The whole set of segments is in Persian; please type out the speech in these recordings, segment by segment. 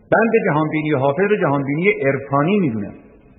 بند جهانبینی حافظ رو جهانبینی عرفانی میدونم.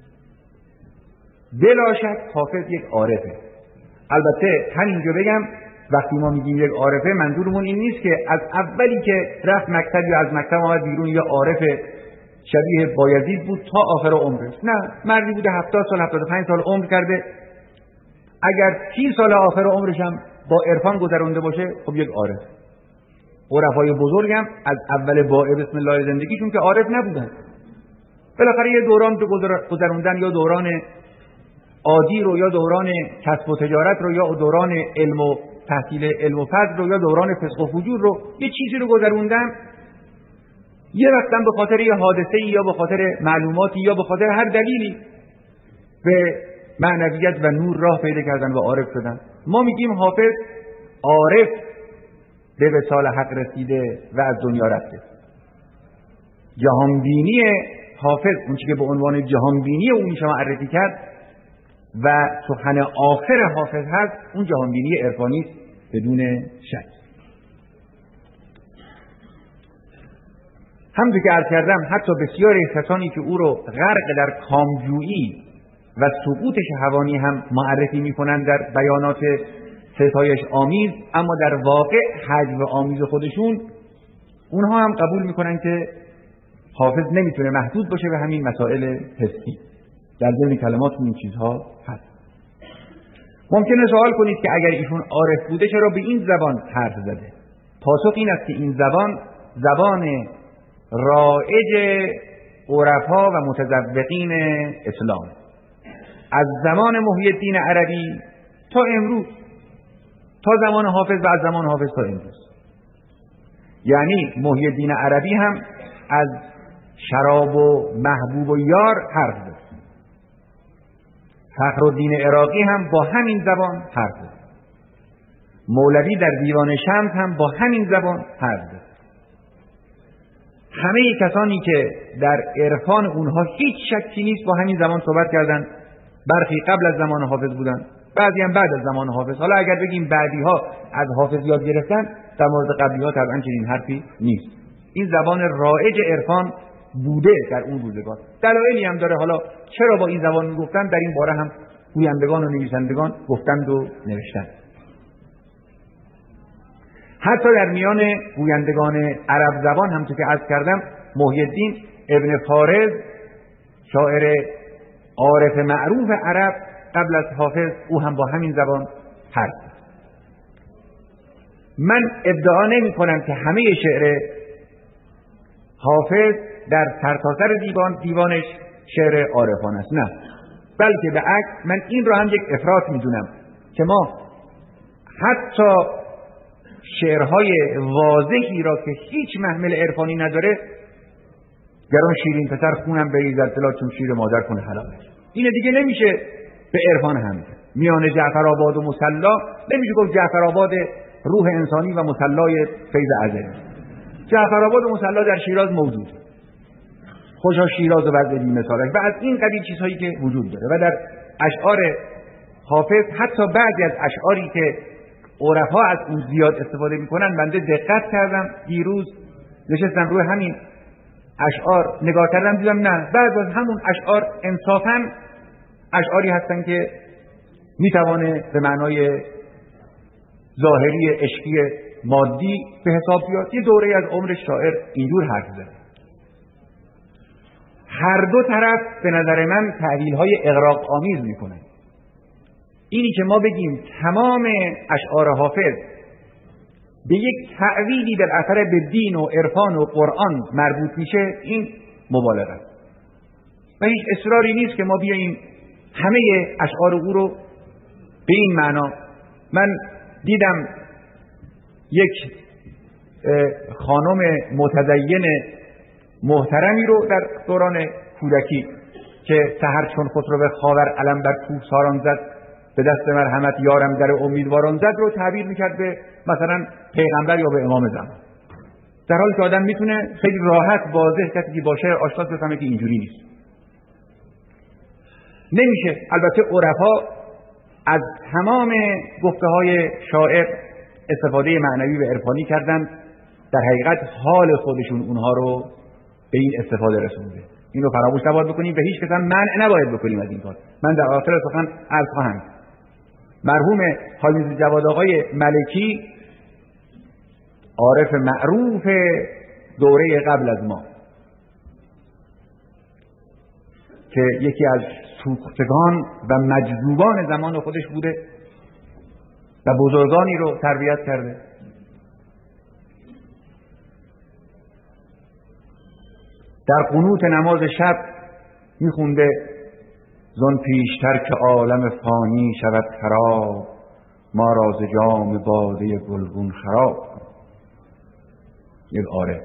بلا شک حافظ یک عارفه. البته همینجا بگم وقتی ما میگیم یک عارفه منظورمون این نیست که از اولی که رفت مکتب یا از مکتب آمد بیرون یا عارف شبیه بایزید بود تا آخر عمرش. نه، مردی بوده 70 سال 75 سال عمر کرده، اگر 30 سال آخر عمرش هم با عرفان گذرونده باشه خب یک عارف. عرفای بزرگ هم از اول باء بسم الله زندگیشون که عارف نبودن، بالاخره یه دوران گذروندن، یا دوران عادی رو، یا دوران کسب و تجارت رو، یا دوران علم و تحصیل علم و فضل رو، یا دوران فسق و فجور رو، یه چیزی رو گذروندن. یه وقتا به خاطر یه حادثه‌ای یا به خاطر معلوماتی یا به خاطر هر دلیلی به معنویت و نور راه پیدا کردن و عارف شدن. ما میگیم حافظ عارف به وصال حق رسیده و از دنیا رفته. جهانبینی حافظ، اون چیزی که به عنوان جهانبینی اون میشه معرفی کرد و سخن آخر حافظ هست، اون جهانبینی عرفانی است بدون شک. همونطور که عرض کردم حتی بسیاری کسانی که او رو غرق در کامجویی و سقوط شهوانی هم معرفی میکنند در بیانات ستایش آمیز، اما در واقع حجو آمیز خودشون اونها هم قبول میکنن که حافظ نمیتونه محدود باشه به همین مسائل حسی. در ضمن کلمات این چیزها هست. ممکنه سوال کنید که اگر ایشون عارف بوده چرا به این زبان حرف زده؟ پاسخ این است که این زبان رایج عرفا و متذوقین اسلام از زمان محی الدین عربی تا امروز، تا زمان حافظ و از زمان حافظ تا امروز. یعنی محی الدین عربی هم از شراب و محبوب و یار حرف زد. فخرالدین عراقی هم با همین زبان حرف زد. مولوی در دیوان شمس هم با همین زبان حرف زد. همه کسانی که در عرفان اونها هیچ شکی نیست با همین زبان صحبت کردن. برخی قبل از زمان حافظ بودن، بعضی هم بعد از زمان حافظ. حالا اگر بگیم بعدی ها از حافظ یاد گرفتن، در مورد قبلی ها طبعا چنین حرفی نیست. این زبان رایج عرفان بوده در اون روزگار. دلایلی هم داره. حالا چرا با این زبان میگفتن، در این باره هم گویندگان و نویسندگان گفتند و نوشتند. حتی در میان گویندگان عرب زبان هم که عرض کردم، محی الدین ابن فارض شاعر عارف معروف عرب قبل از حافظ، او هم با همین زبان حرف زد. من ادعا نمی کنم که همه شعر حافظ در سرتاسر دیوانش شعر عارفانه است، نه، بلکه به عکس من این را هم یک افراط میدونم که ما حتی شعرهای واضحی را که هیچ محمل عرفانی نداره، گران شیرین پسر خونم بریزد دلا چون شیر مادر کنه حلالش، اینه دیگه نمیشه به عرفان هم. میان جعفرآباد و مصلا نمیشه گفت جعفرآباد روح انسانی و مصلای فیض ازلی. جعفرآباد و مصلا در شیراز موجود، خوشا شیراز و وضع بی مثالش و از این قبیل چیزهایی که وجود داره. و در اشعار حافظ حتی بعضی از اشعاری که عرفا از اون زیاد استفاده میکنن، بنده دقت کردم دیروز نشستم روی همین اشعار نگاه کردم، دیدم نه، بعضی از همون اشعار انصافاً اشعاری هستن که میتوانه به معنای ظاهری عشقی مادی به حساب بیاد. یه دوره از عمر شاعر اینجور حرف زده. هر دو طرف به نظر من تعبیرهای اغراق آمیز میکنن. اینی که ما بگیم تمام اشعار حافظ به یک تعویلی در اثر به دین و عرفان و قرآن مربوط میشه، این مبالغه است و هیچ اصراری نیست که ما بیاییم همه اشعار او رو به این معنا. من دیدم یک خانم متدین محترمی رو در دوران کودکی که سحر چون خسرو به خاور علم بر کوه ساران زد، به دست مرحمت یارم در امیدواران زد رو تعبیر میکرد به مثلا پیغمبر یا به امام زمان، در حالی که آدم میتونه خیلی راحت واضح کسی که با شعر آشناست بفهمه که اینجوری نیست. نمیشه. البته عرفا از تمام گفته های شاعر استفاده معنوی و عرفانی کردن، در حقیقت حال خودشون اونها رو به این استفاده رسونده. اینو فراموش نباید بکنیم و هیچ کس هم منع نباید بکنیم از این کار. من در آخر سخن عرض خواهم مرحوم حاجی میرزا جواد آقای ملکی، عارف معروف دوره قبل از ما که یکی از سوختگان و مجذوبان زمان خودش بوده و بزرگانی رو تربیت کرده، در قنوت نماز شب میخونده زن پیشتر که عالم فانی شود خراب، ما را ز جام باده گلگون خراب. یک عارف.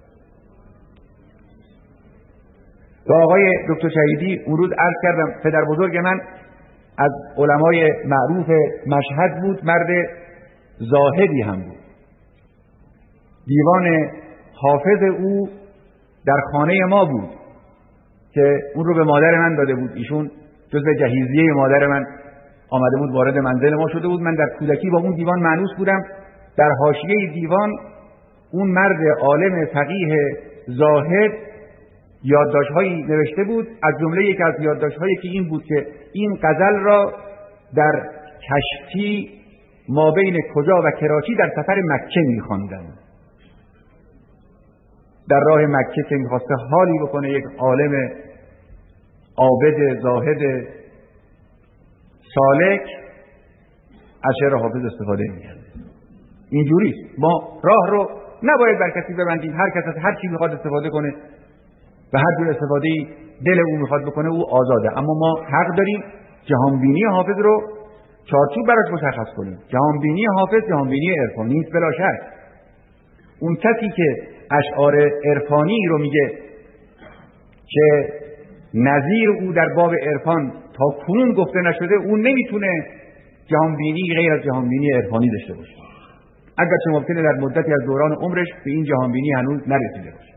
و آقای دکتر شهیدی اون روز عرض کردم پدر بزرگ من از علمای معروف مشهد بود، مرد زاهدی هم بود. دیوان حافظ او در خانه ما بود که اون رو به مادر من داده بود. ایشون جزو جهیزیه مادر من آمده بود، وارد منزل ما شده بود. من در کودکی با اون دیوان مانوس بودم. در حاشیه دیوان اون مرد عالم فقیه زاهد یادداشت‌هایی نوشته بود. از جمله یک از یادداشت‌هایی که این بود که این غزل را در کشتی ما بین کجا و کراچی در سفر مکه می‌خواندم. در راه مکه که می‌خواسته حالی بکنه، یک عالم عابد زاهد سالک از شعر حافظ استفاده می‌کرد. اینجوریه. ما راه رو نباید بر کسی ببندیم. هر کس از هر چی می‌خواد استفاده کنه و هر جور استفاده‌ای دل او می‌خواد بکنه او آزاده. اما ما حق داریم جهانبینی حافظ رو چارچوب براش مشخص کنیم. جهانبینی حافظ جهانبینی عرفانی است بلا شک. اون کسی که اشعار عرفانی رو میگه که نظیر او در باب عرفان تا کنون گفته نشده، اون نمیتونه جهانبینی غیر از جهانبینی عرفانی داشته باشه، اگرچه ممکنه در مدتی از دوران عمرش به این جهانبینی هنوز نرسیده باشه.